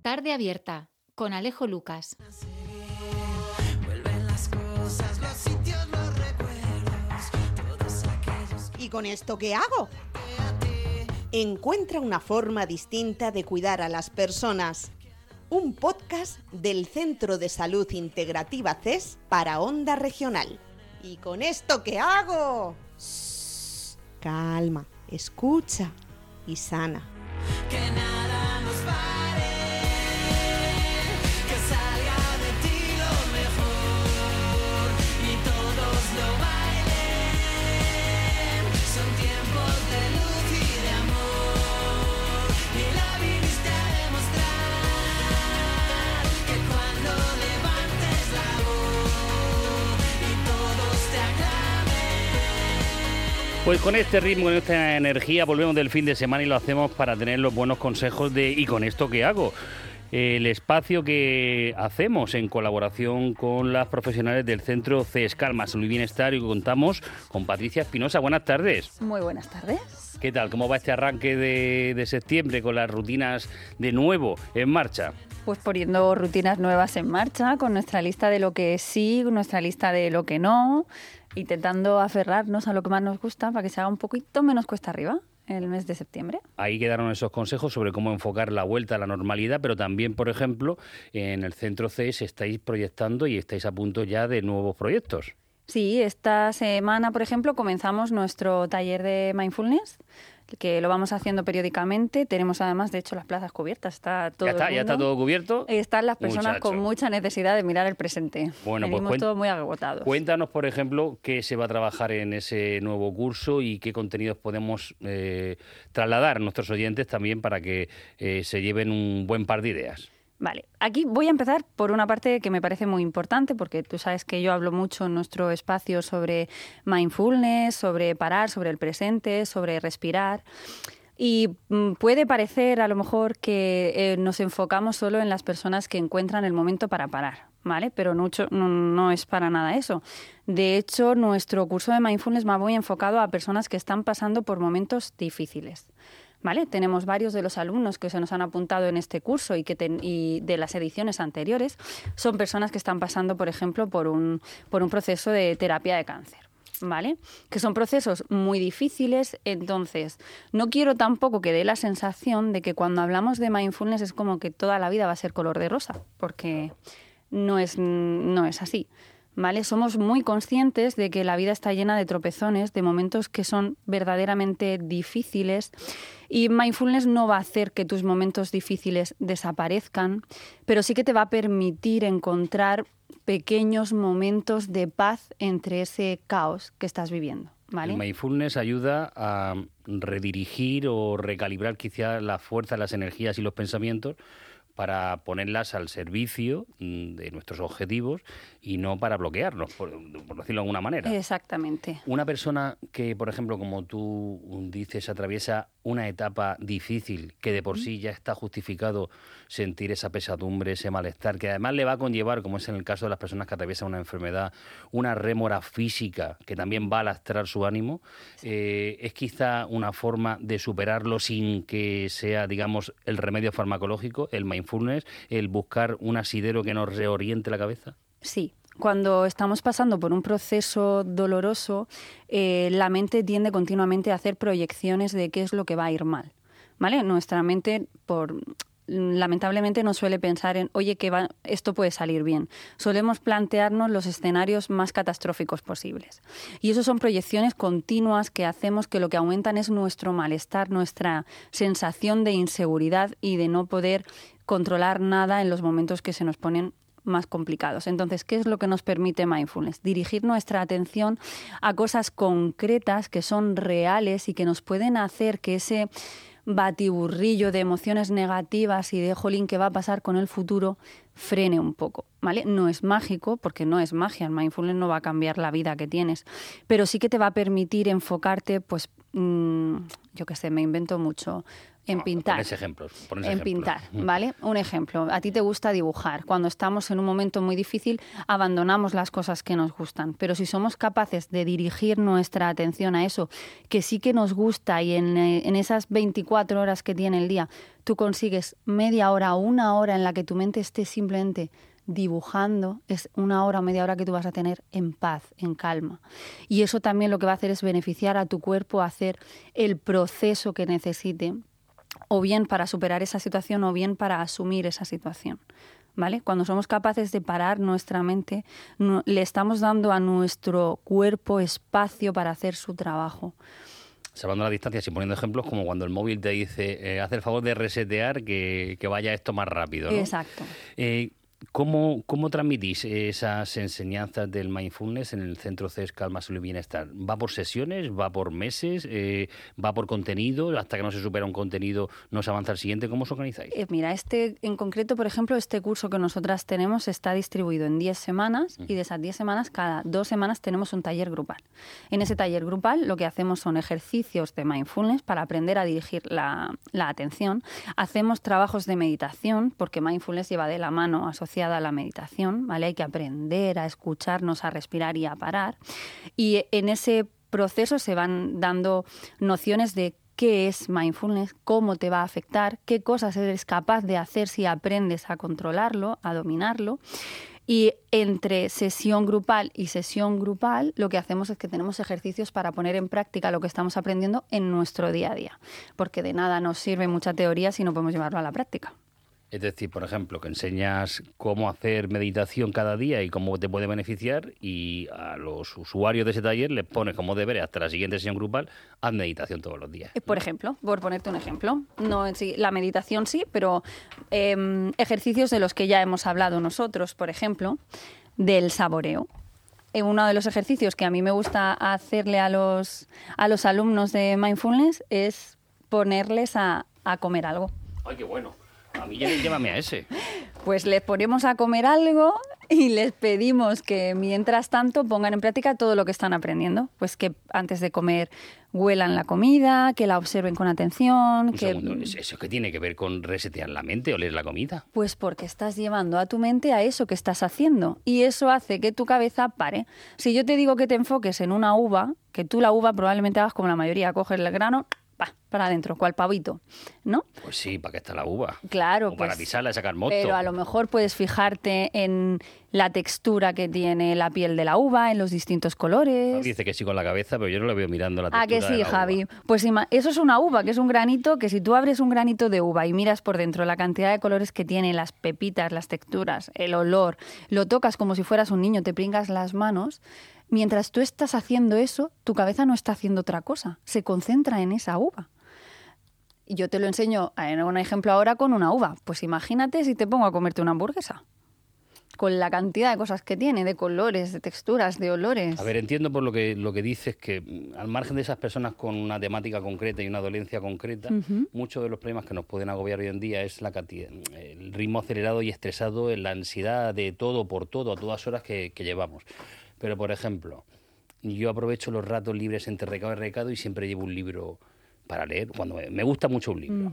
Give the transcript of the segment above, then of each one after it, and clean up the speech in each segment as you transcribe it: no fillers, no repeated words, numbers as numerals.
Tarde abierta, con Alejo Lucas. ¿Y con esto qué hago? Encuentra una forma distinta de cuidar a las personas. Un podcast del Centro de Salud Integrativa CES para Onda Regional. ¿Y con esto qué hago? Shh, calma, escucha y sana. Que nada nos pare, que salga de ti lo mejor y todos lo bailen. Son tiempos de luz y de amor y la viniste a demostrar que cuando levantes la voz y todos te aclamen. Pues con este ritmo, con esta energía, volvemos del fin de semana y lo hacemos para tener los buenos consejos de ¿y con esto qué hago? El espacio que hacemos en colaboración con las profesionales del Centro CES Calma, Salud y Bienestar, y contamos con Patricia Espinosa. Buenas tardes. Muy buenas tardes. ¿Qué tal? ¿Cómo va este arranque de septiembre con las rutinas de nuevo en marcha? Pues poniendo rutinas nuevas en marcha, con nuestra lista de lo que sí, nuestra lista de lo que no, intentando aferrarnos a lo que más nos gusta para que se haga un poquito menos cuesta arriba el mes de septiembre. Ahí quedaron esos consejos sobre cómo enfocar la vuelta a la normalidad, pero también, por ejemplo, en el Centro CES estáis proyectando y estáis a punto ya de nuevos proyectos. Sí, esta semana, por ejemplo, comenzamos nuestro taller de mindfulness, que lo vamos haciendo periódicamente. Tenemos además, de hecho, las plazas cubiertas. Está todo ¿Ya está todo cubierto? Están las personas Muchacho. con mucha necesidad de mirar el presente. Bueno, pues venimos todos muy agotados. Cuéntanos, por ejemplo, qué se va a trabajar en ese nuevo curso y qué contenidos podemos trasladar a nuestros oyentes también para que se lleven un buen par de ideas. Vale, aquí voy a empezar por una parte que me parece muy importante, porque tú sabes que yo hablo mucho en nuestro espacio sobre mindfulness, sobre parar, sobre el presente, sobre respirar. Y puede parecer a lo mejor que nos enfocamos solo en las personas que encuentran el momento para parar, ¿vale? Pero no es para nada eso. De hecho, nuestro curso de mindfulness va muy enfocado a personas que están pasando por momentos difíciles. ¿Vale? Tenemos varios de los alumnos que se nos han apuntado en este curso y de las ediciones anteriores son personas que están pasando, por ejemplo, por un proceso de terapia de cáncer, ¿vale? Que son procesos muy difíciles. Entonces, no quiero tampoco que dé la sensación de que cuando hablamos de mindfulness es como que toda la vida va a ser color de rosa, porque no es así. ¿Vale? Somos muy conscientes de que la vida está llena de tropezones, de momentos que son verdaderamente difíciles, y mindfulness no va a hacer que tus momentos difíciles desaparezcan, pero sí que te va a permitir encontrar pequeños momentos de paz entre ese caos que estás viviendo. ¿Vale? El mindfulness ayuda a redirigir o recalibrar quizá la fuerza, las energías y los pensamientos para ponerlas al servicio de nuestros objetivos y no para bloquearnos, por decirlo de alguna manera. Exactamente. Una persona que, por ejemplo, como tú dices, atraviesa una etapa difícil, que de por sí ya está justificado sentir esa pesadumbre, ese malestar, que además le va a conllevar, como es en el caso de las personas que atraviesan una enfermedad, una rémora física que también va a lastrar su ánimo, es quizá una forma de superarlo sin que sea, digamos, el remedio farmacológico, el mindfulness, el buscar un asidero que nos reoriente la cabeza. Sí. Cuando estamos pasando por un proceso doloroso, la mente tiende continuamente a hacer proyecciones de qué es lo que va a ir mal, ¿vale? Nuestra mente, lamentablemente, no suele pensar en, oye, esto puede salir bien. Solemos plantearnos los escenarios más catastróficos posibles. Y eso son proyecciones continuas que hacemos, que lo que aumentan es nuestro malestar, nuestra sensación de inseguridad y de no poder controlar nada en los momentos que se nos ponen más complicados. Entonces, ¿qué es lo que nos permite mindfulness? Dirigir nuestra atención a cosas concretas que son reales y que nos pueden hacer que ese batiburrillo de emociones negativas y de jolín, ¿qué va a pasar con el futuro?, frene un poco, ¿vale? No es mágico, porque no es magia, el mindfulness no va a cambiar la vida que tienes, pero sí que te va a permitir enfocarte, pues, yo qué sé, me invento mucho, En pintar. Pones ejemplos. En pintar, ¿vale? Un ejemplo. A ti te gusta dibujar. Cuando estamos en un momento muy difícil, abandonamos las cosas que nos gustan. Pero si somos capaces de dirigir nuestra atención a eso, que sí que nos gusta, y en esas 24 horas que tiene el día, tú consigues media hora o una hora en la que tu mente esté simplemente dibujando, es una hora o media hora que tú vas a tener en paz, en calma. Y eso también lo que va a hacer es beneficiar a tu cuerpo a hacer el proceso que necesite, o bien para superar esa situación o bien para asumir esa situación, ¿vale? Cuando somos capaces de parar nuestra mente, le estamos dando a nuestro cuerpo espacio para hacer su trabajo. Salvando las distancias y poniendo ejemplos, como cuando el móvil te dice, haz el favor de resetear, que vaya esto más rápido, ¿no? Exacto. ¿Cómo transmitís esas enseñanzas del mindfulness en el Centro CES Calma, Salud y Bienestar? ¿Va por sesiones? ¿Va por meses? ¿Va por contenido? ¿Hasta que no se supera un contenido no se avanza al siguiente? ¿Cómo os organizáis? Mira, en concreto, por ejemplo, este curso que nosotras tenemos está distribuido en 10 semanas y de esas 10 semanas, cada 2 semanas tenemos un taller grupal. En ese taller grupal lo que hacemos son ejercicios de mindfulness para aprender a dirigir la atención. Hacemos trabajos de meditación, porque mindfulness lleva de la mano asociada a la meditación, ¿vale? Hay que aprender a escucharnos, a respirar y a parar. Y en ese proceso se van dando nociones de qué es mindfulness, cómo te va a afectar, qué cosas eres capaz de hacer si aprendes a controlarlo, a dominarlo. Y entre sesión grupal y sesión grupal lo que hacemos es que tenemos ejercicios para poner en práctica lo que estamos aprendiendo en nuestro día a día, porque de nada nos sirve mucha teoría si no podemos llevarlo a la práctica. Es decir, por ejemplo, que enseñas cómo hacer meditación cada día y cómo te puede beneficiar, y a los usuarios de ese taller les pones como deber hasta la siguiente sesión grupal, haz meditación todos los días. Por ejemplo, por ponerte un ejemplo, no en sí, la meditación sí, pero ejercicios de los que ya hemos hablado nosotros, por ejemplo, del saboreo. Uno de los ejercicios que a mí me gusta hacerle a los alumnos de mindfulness es ponerles a comer algo. ¡Ay, qué bueno! A mí llévame a ese. Pues les ponemos a comer algo y les pedimos que mientras tanto pongan en práctica todo lo que están aprendiendo. Pues que antes de comer huelan la comida, que la observen con atención. Un segundo, ¿eso qué tiene que ver con resetear la mente, oler la comida? Pues porque estás llevando a tu mente a eso que estás haciendo y eso hace que tu cabeza pare. Si yo te digo que te enfoques en una uva, que tú la uva probablemente hagas como la mayoría, coges el grano, para adentro, cual pavito, ¿no? Pues sí, ¿para qué está la uva? Claro, o para pues, pisarla y sacar mosto. Pero a lo mejor puedes fijarte en la textura que tiene la piel de la uva, en los distintos colores. Javi dice que sí con la cabeza, pero yo no le veo mirando la textura. Ah, que sí, de la Javi. uva. Pues eso es una uva, que es un granito, que si tú abres un granito de uva y miras por dentro la cantidad de colores que tiene, las pepitas, las texturas, el olor, lo tocas como si fueras un niño, te pringas las manos. Mientras tú estás haciendo eso, tu cabeza no está haciendo otra cosa, se concentra en esa uva. Y yo te lo enseño en un ejemplo ahora con una uva. Pues imagínate si te pongo a comerte una hamburguesa. Con la cantidad de cosas que tiene, de colores, de texturas, de olores. A ver, entiendo por lo que dices que al margen de esas personas con una temática concreta y una dolencia concreta, muchos de los problemas que nos pueden agobiar hoy en día es la cantidad, el ritmo acelerado y estresado, la ansiedad de todo por todo, a todas horas que llevamos. Pero, por ejemplo, yo aprovecho los ratos libres entre recado y recado y siempre llevo un libro para leer, cuando me gusta mucho un libro.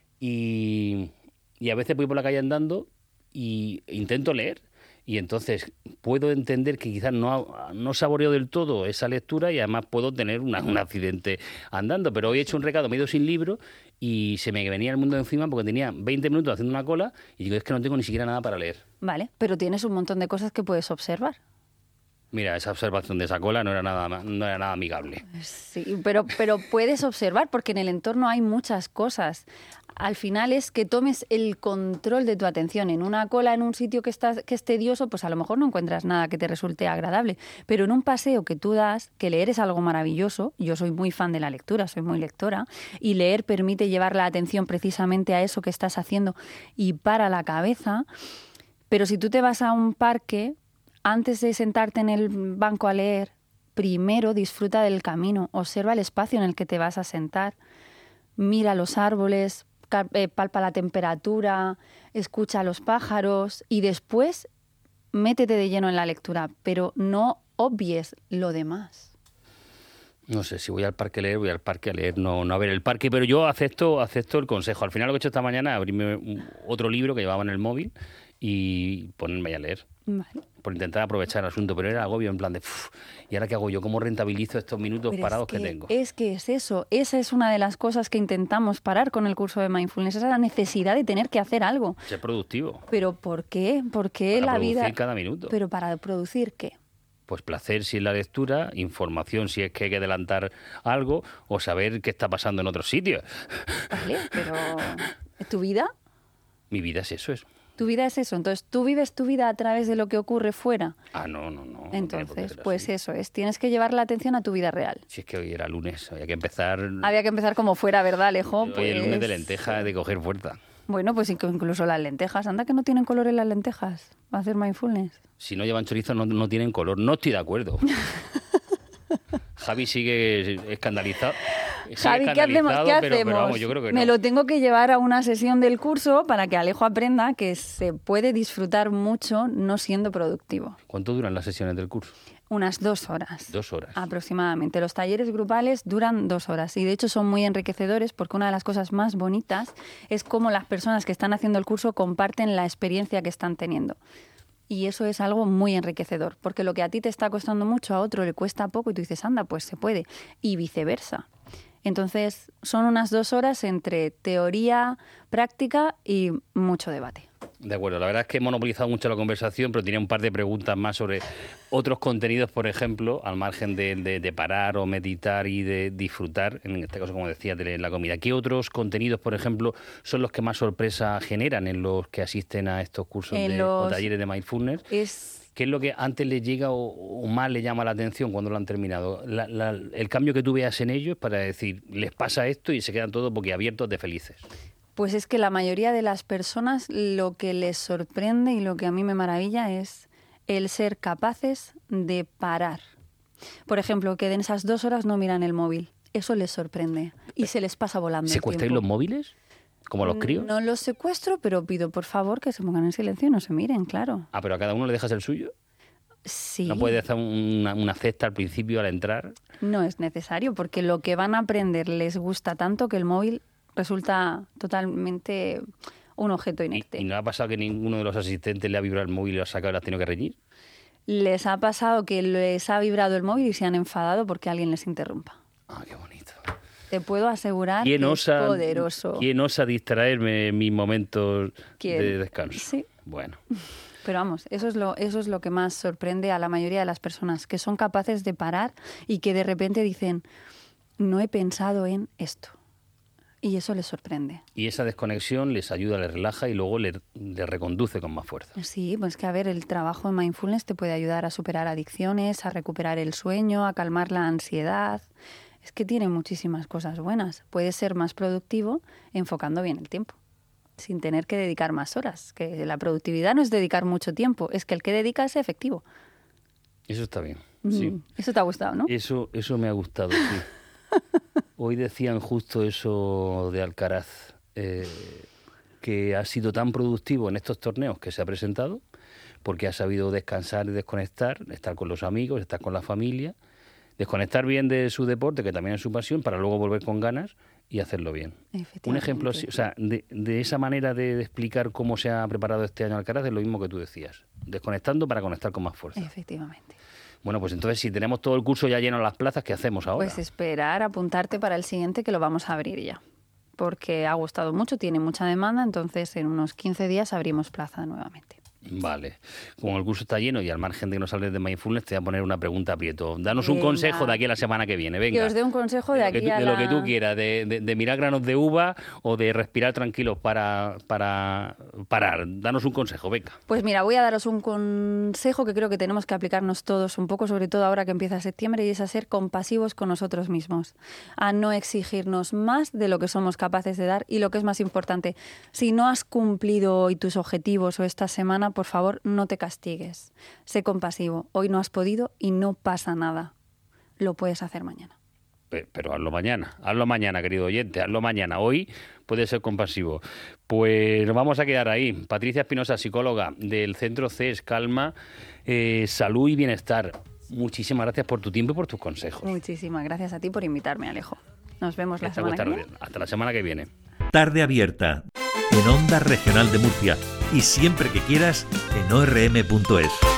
Y a veces voy por la calle andando y intento leer. Y entonces puedo entender que quizás no saboreo del todo esa lectura y además puedo tener un accidente andando. Pero hoy he hecho un recado, me he ido sin libro y se me venía el mundo encima porque tenía 20 minutos haciendo una cola y digo, es que no tengo ni siquiera nada para leer. Vale, pero tienes un montón de cosas que puedes observar. Mira, esa observación de esa cola no era nada amigable. Sí, pero puedes observar porque en el entorno hay muchas cosas. Al final es que tomes el control de tu atención. En una cola, en un sitio que es tedioso, pues a lo mejor no encuentras nada que te resulte agradable. Pero en un paseo que tú das, que leer es algo maravilloso, yo soy muy fan de la lectura, soy muy lectora, y leer permite llevar la atención precisamente a eso que estás haciendo y para la cabeza. Pero si tú te vas a un parque, antes de sentarte en el banco a leer, primero disfruta del camino, observa el espacio en el que te vas a sentar, mira los árboles, palpa la temperatura, escucha a los pájaros y después métete de lleno en la lectura, pero no obvies lo demás. No sé, si voy al parque a leer, voy al parque a leer, no a ver el parque, pero yo acepto el consejo. Al final lo que he hecho esta mañana es abrirme otro libro que llevaba en el móvil y ponerme ahí a leer. Vale. Por intentar aprovechar el asunto, pero era agobio en plan de, ¿y ahora qué hago yo? ¿Cómo rentabilizo estos minutos Pero parados que tengo? Es que es eso, esa es una de las cosas que intentamos parar con el curso de Mindfulness, esa es la necesidad de tener que hacer algo. Ser productivo. ¿Pero por qué? ¿Por qué Para la producir vida...? cada minuto. ¿Pero para producir qué? Pues placer si es la lectura, información si es que hay que adelantar algo o saber qué está pasando en otros sitios. Vale, pero ¿tu vida? Mi vida es eso. Tu vida es eso. Entonces, ¿tú vives tu vida a través de lo que ocurre fuera? Ah, no. No tiene por qué Entonces, ser pues así. eso es. Tienes que llevar la atención a tu vida real. Si es que hoy era lunes, había que empezar... Había que empezar como fuera, ¿verdad, Alejo? Hoy el lunes de Pues- lenteja, de coger fuerza. Bueno, pues incluso las lentejas. Anda que no tienen color en las lentejas. Va a hacer mindfulness. Si no llevan chorizo no tienen color. No estoy de acuerdo. Javi sigue escandalizado. Sigue Javi, ¿qué hacemos? escandalizado, pero vamos, yo creo que no. Me lo tengo que llevar a una sesión del curso para que Alejo aprenda que se puede disfrutar mucho no siendo productivo. ¿Cuánto duran las sesiones del curso? Unas 2 horas. 2 horas. Aproximadamente. Los talleres grupales duran 2 horas y de hecho son muy enriquecedores porque una de las cosas más bonitas es cómo las personas que están haciendo el curso comparten la experiencia que están teniendo. Y eso es algo muy enriquecedor, porque lo que a ti te está costando mucho, a otro le cuesta poco y tú dices, anda, pues se puede. Y viceversa. Entonces, son unas 2 horas entre teoría, práctica y mucho debate. De acuerdo, la verdad es que he monopolizado mucho la conversación, pero tenía un par de preguntas más sobre otros contenidos, por ejemplo, al margen de parar o meditar y de disfrutar, en este caso, como decía, de la comida. ¿Qué otros contenidos, por ejemplo, son los que más sorpresa generan en los que asisten a estos cursos o talleres de mindfulness? ¿Qué es lo que antes les llega o más les llama la atención cuando lo han terminado? El cambio que tú veas en ellos para decir, les pasa esto y se quedan todos boquiabiertos de felices. Pues es que la mayoría de las personas lo que les sorprende y lo que a mí me maravilla es el ser capaces de parar. Por ejemplo, que en esas 2 horas no miran el móvil. Eso les sorprende y se les pasa volando el ¿Secuestráis tiempo. los móviles? ¿Como los críos? No los secuestro, pero pido por favor que se pongan en silencio y no se miren, claro. Ah, pero a cada uno le dejas el suyo. Sí. ¿No puedes hacer una cesta al principio al entrar? No es necesario porque lo que van a aprender les gusta tanto que el móvil resulta totalmente un objeto inerte. ¿Y no ha pasado que ninguno de los asistentes le ha vibrado el móvil y lo ha sacado y lo has tenido que reñir? Les ha pasado que les ha vibrado el móvil y se han enfadado porque alguien les interrumpa. Ah, qué bonito. Te puedo asegurar que ¿Quién es osa, poderoso. ¿Quién osa distraerme en mis momentos ¿Quién? de descanso? Sí. Bueno, Pero vamos, eso es lo que más sorprende a la mayoría de las personas, que son capaces de parar y que de repente dicen, no he pensado en esto. Y eso les sorprende. y esa desconexión les ayuda, les relaja y luego les reconduce con más fuerza. Sí, pues que a ver, el trabajo en mindfulness te puede ayudar a superar adicciones, a recuperar el sueño, a calmar la ansiedad. Es que tiene muchísimas cosas buenas. Puedes ser más productivo enfocando bien el tiempo, sin tener que dedicar más horas. Que la productividad no es dedicar mucho tiempo, es que el que dedica es efectivo. Eso está bien. Sí. Eso te ha gustado, ¿no? Eso me ha gustado, sí. Hoy decían justo eso de Alcaraz, que ha sido tan productivo en estos torneos que se ha presentado, porque ha sabido descansar y desconectar, estar con los amigos, estar con la familia, desconectar bien de su deporte, que también es su pasión, para luego volver con ganas y hacerlo bien. Un ejemplo, o sea, de esa manera de explicar cómo se ha preparado este año Alcaraz es lo mismo que tú decías, desconectando para conectar con más fuerza. Efectivamente. Bueno, pues entonces si tenemos todo el curso ya lleno en las plazas, ¿qué hacemos ahora? Pues esperar, apuntarte para el siguiente que lo vamos a abrir ya. Porque ha gustado mucho, tiene mucha demanda, entonces en unos 15 días abrimos plaza nuevamente. Vale. Como el curso está lleno y al margen de que nos hables de mindfulness, te voy a poner una pregunta aprieto. Danos un Venga. consejo de aquí a la semana que viene. Venga. Que os dé un consejo de aquí a de la... lo que tú quieras, de mirar granos de uva o de respirar tranquilos para parar. Danos un consejo, venga. Pues mira, voy a daros un consejo que creo que tenemos que aplicarnos todos un poco, sobre todo ahora que empieza septiembre, y es a ser compasivos con nosotros mismos, a no exigirnos más de lo que somos capaces de dar y lo que es más importante, si no has cumplido hoy tus objetivos o esta semana, por favor, no te castigues. Sé compasivo. Hoy no has podido y no pasa nada. Lo puedes hacer mañana. Pero hazlo mañana, querido oyente, hazlo mañana. Hoy puedes ser compasivo. Pues nos vamos a quedar ahí. Patricia Espinosa, psicóloga del Centro CES Calma, Salud y Bienestar. Muchísimas gracias por tu tiempo y por tus consejos. Muchísimas gracias a ti por invitarme, Alejo. Nos vemos la semana que viene. Hasta la semana que viene. Tarde Abierta, en Onda Regional de Murcia y siempre que quieras en orm.es.